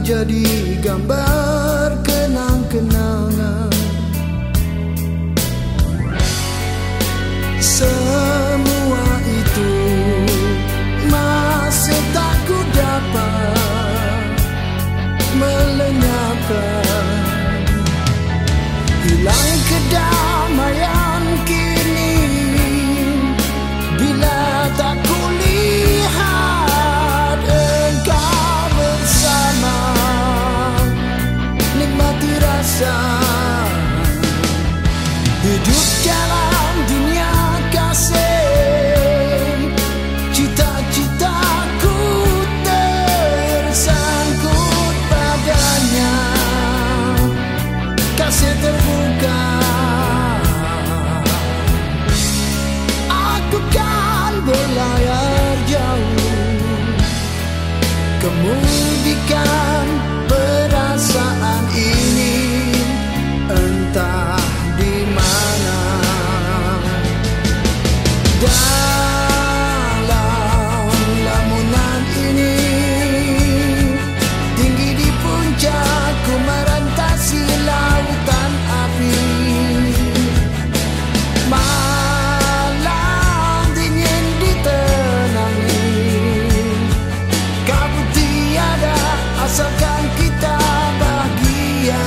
jadi gambar kenang-kenangan. Semua itu masih tak ku dapat melenyapkan. Hilang kedamaian kini bila tak kulihat engkau bersama. Nikmati rasa hidup dalam dunia kasih. Cita-citaku tersangkut padanya. Kasih terbuka, aku kan berlayar jauh, kemudikan perasaan ini entah di mana. Dalam lamunan ini tinggi di puncak ku merantasi lautan api. Malam dingin ditenangi, kabut tiada asalkan kita bahagia.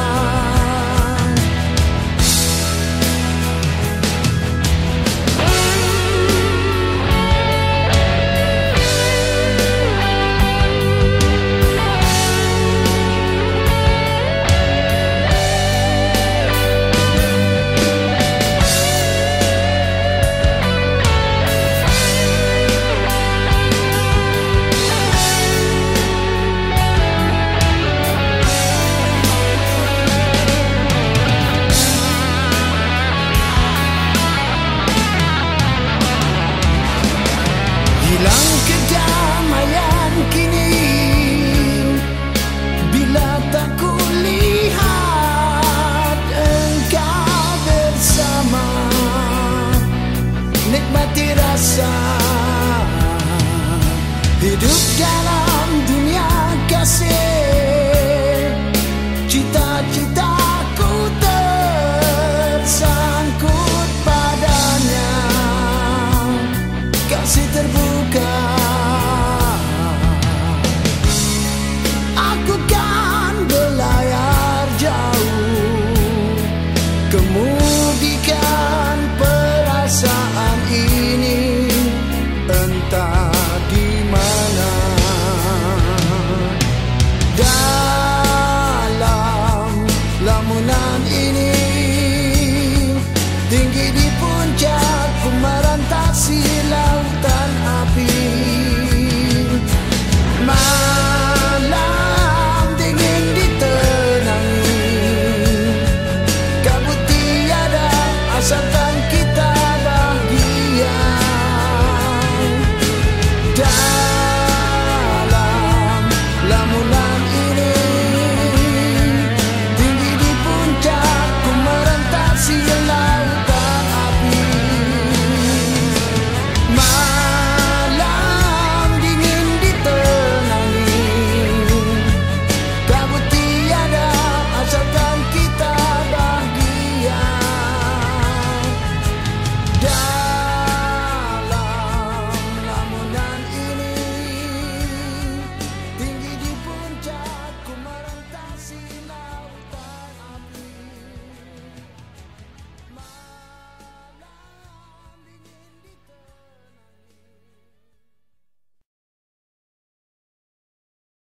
Hilang kedamaian kini bila tak kulihat engkau bersama. Nikmati rasa hidup dalam dunia kasih.